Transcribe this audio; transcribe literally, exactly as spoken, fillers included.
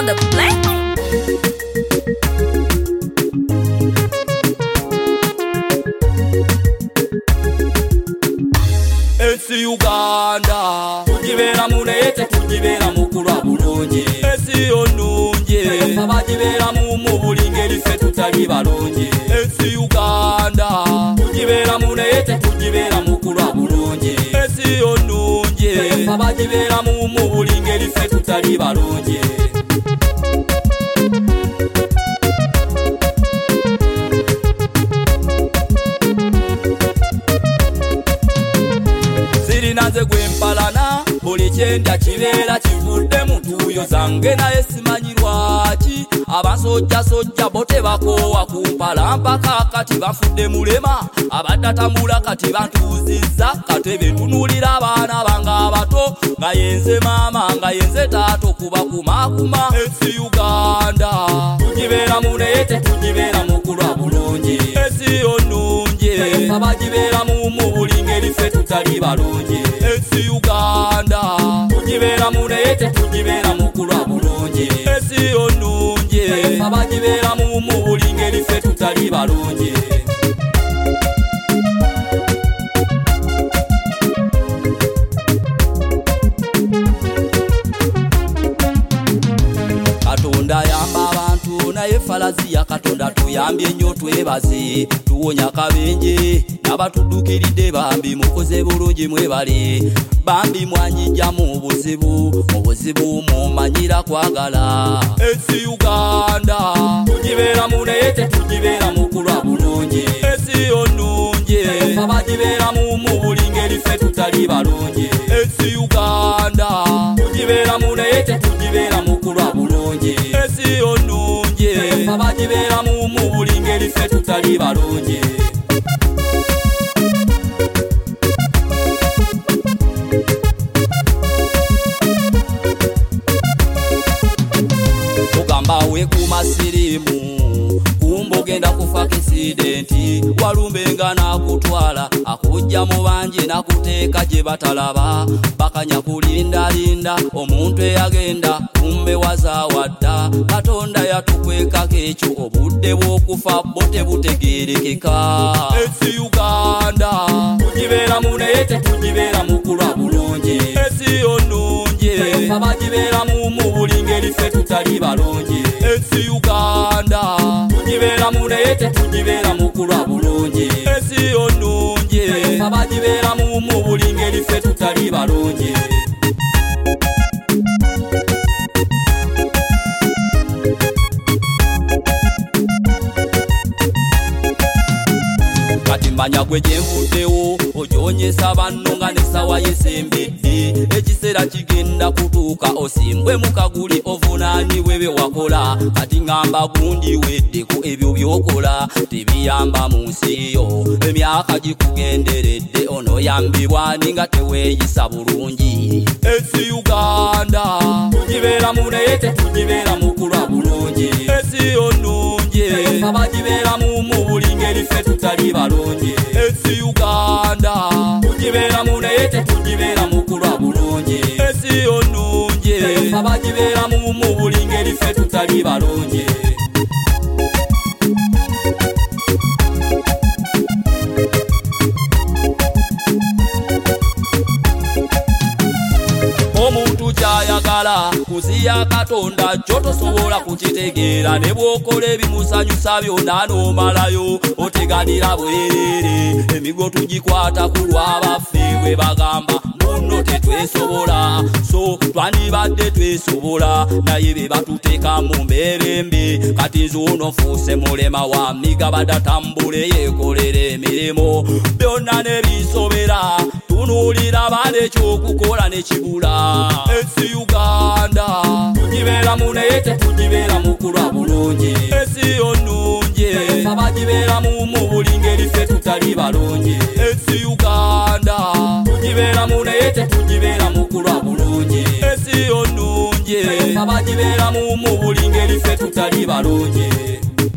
on the play. Esi Uganda tujibera munete tujibera mukura bulungi esi onunje abajibera mu mubulingeri fe tutali balungi esi Uganda tujibera munete tujibera mukura bulungi esi onunje abajibera mu mubulingeri fe tutali balungi Naze gwempalana buli kyenda kibeera kivudde mutuyo zange naye simanyirwaki abasojja sojja bote bakoowa kumpala mpaka kati bafudde mulema abadatambula kati bantuzizza katebe ntunulira abaana banga abato nga yenze maama nga yenze taato kuba kumakuma esi Uganda tugibeera muneye tetugibeera mukulwa bulungi esi onunje abagibeera mu mubulingeri fe tutali balungi esi Uganda tujibera muneye tetujibera mukulwa bulungi esi onunje abajibera mu mubulingeri fe tutali balungi Katonda yamba abantu naye falazi ya Katonda tuyambye nnyo twebaze tuwonya kabenje n'abatudukiridde bambi mukoze bulungi mwebale bambi mwanyijja mu buzibu mu buzibu mumanyira kwagala esi Uganda tujibera muneye tetujibera mukulwa bulungi esi onunje abajibera mu mubulingeri fe tutali balungi esi Uganda tujibera muneye tetujibera mukulwa bulungi esi onunje abajibera mu mubulingeri fe tutali balungi we kumasirimu kumbogenda kufa kisidenti walumbenga nakutwala akujja mu banje nakuteeka gye batalaba bakanya kulinda linda omuntu eyagenda kumbe wazawadda Katonda yatukwekako ekyo obudde bw'okufa bo tebutegeerekeka esi Uganda tugibeera muneye tetujibera mukulwa bulungi esi onunje abajibera mu mubulingeri fe tutali balungi esi Uganda tujibera muneye tetujibera mukulwa bulungi esi onunje abajibera mu mubulingeri fe tutali balungi kati manya gwe gyenvuddewo ojonyesa banno nga nesawa yesembedde ekiseera kigenda kutuuka osimbwe mukaguli ovunaanibwe bye wakola kati ngamba gundi weddeko ebyo byokola tebiyamba mu nsi yo emyaka gikugenderedde onoyambibwa ninga teweeyisa bulungi esi Uganda tugibeera muneye tetujibera mukulwa bulungi esi onunje abajibera mu mubulingeri fe tutali balungi esi Uganda tujibera muneye tetujibera mukulwa bulungi esi onunje abajibera mu mubulingeri fe tutali balungi omuntu kyayagala kuziya Katonda kyo tosobola kukitegeera ne bw'okola ebimusanyusa byonna n'omalayo oteganira bwerere emigo tugikwata ku lw'abaffe bwe bagamba muno tetwesobola so twandibadde twesobola naye be batuteeka mu mbeera embi kati nzuuno nfuuse mulema wa miga badatambule yeekolera emirimu byonna ne binsobera tunuulira bale ekyokukola ne kibula esi Uganda tugibeera muneye tetujibera mukulwa bulungi esi onunje abajibera mu mubulingeri fe tutali balungi esi Uganda tugibeera muneye tetujibera mukulwa bulungi esi onunje abajibera mu mubulingeri fe tutali balungi